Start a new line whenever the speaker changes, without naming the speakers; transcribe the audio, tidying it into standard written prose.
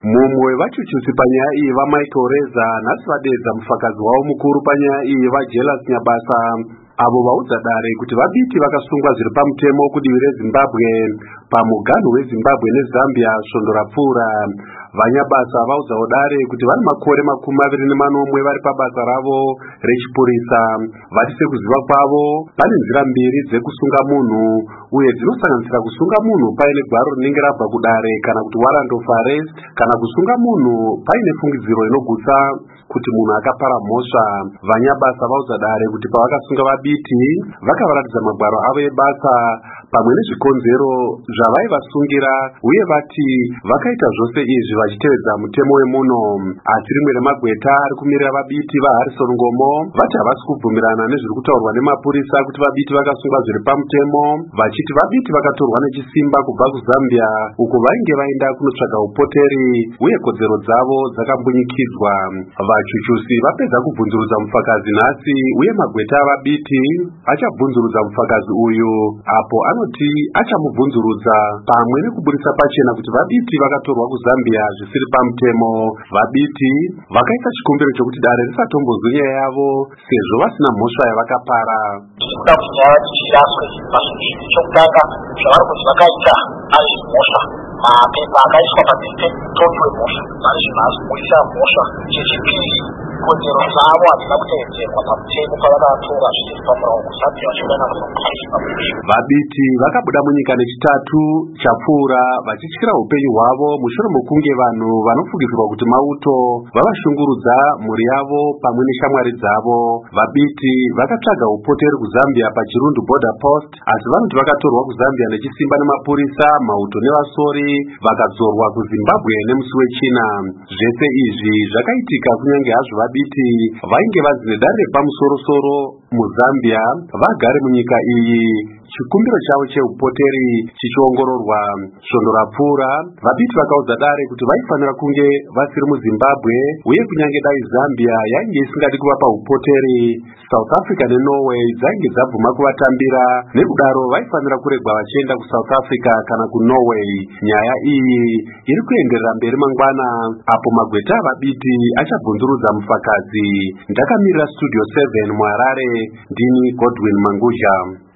Mumwe vachuchisi panyaya iyi vaMichael Reza nhasi vaderedza mufakazi wavo mukuru panyaya iyi vaJealous Nyabasa, avo vaudza dare kuti vabiti vakasungwa zviri pamutemo kudivi reZimbabwe pamuganhu weZimbabwe neZambia svondo rapfuura. VaNyabasa vaudzawo dare kuti vari makore 21 vari pabasa ravo rechipurisa. Vati sekuziva kwavo pane nzira mbiri dzekusunga munhu, uye dzinosanganisira kusunga munhu paine gwaro rinenge rabva kudare kana kuti warrant of arrest, kana kusunga munhu paine fungidziro inogutsa kuti munhu akapara mhosva. VaNyabasa vaudza dare kuti pavakasunga vabiti vakavaratidza magwaro avo ebasa pamwe nezvikonzero zvavaivasungira, uye vati vakaita zvose izvi vachitevedza mutemo wemuno. Asi rimwe remagweta ari kumirira vabiti vaHarrison Ngomo vati havasi kubvumirana nezviri kutaurwa nemapurisa kuti vabiti vakasungwa zviri pamutemo, vachiti vabiti vakatorwa nechisimba kubva kuZambia uko vainge vaenda kunotsvaga upoteri uye kodzero dzavo dzakambunyikidzwa. Vachuchusi vapedza kubvunzurudza mufakazi nhasi, uye magweta avabiti achabvunzurudza mufakazi uyu, apo anoti achamubvunzurudza pamwe nekuburisa pachena kuti vabiti vakatorwa kuZambia zvisiri pamutemo. Vabiti vakaita chikumbiro chokuti dare risatombozwe nyaya yavo sezvo vasina mhosva yavakapara.
Mapepa akaiswa pamutoto wemhosva varizvinazomurisa mhosva. Chechipiri, kodzero dzavo hadzina kutevedzerwa pamutemo pavakatora zvisiri pamurongo. Zambia vachiona
vabiti vakabuda munyika nechitatu chapfuura vachityira upenyu hwavo mushure mokunge vanhu vanofungidzirwa kuti mauto vavashungurudza mhuri yavo pamwe neshamwari dzavo. Vabiti vakatsvaga upoteri kuZambia paChirundu border post, asi vanoti vakatorwa kuZambia nechisimba nemapurisa, mauto nevasori vakadzorwa kuZimbabwe nemusi wechina. Zvese izvi zvakaitika kunyange hazvo vabiti vainge vanzi nedare repamusoro-soro muZambia vagare munyika iyi, chikumbiro chavo cheupoteri chichiongororwa. Svondo rapfuura vabiti vakaudza dare kuti vaifanira kunge vasiri muZimbabwe, uye kunyange dai Zambia yainge isingadi kuvapa upoteri, South Africa neNorway dzainge dzabvuma kuvatambira, nekudaro vaifanira kuregwa vachienda kuSouth Africa kana kuNorway. Nyaya iyi iri kuenderera mberi mangwana, apo magweta avabiti achabvunzurudza mufakazi. Ndakamirira Studio 7 muHarare, ndini Godwin Manguzha.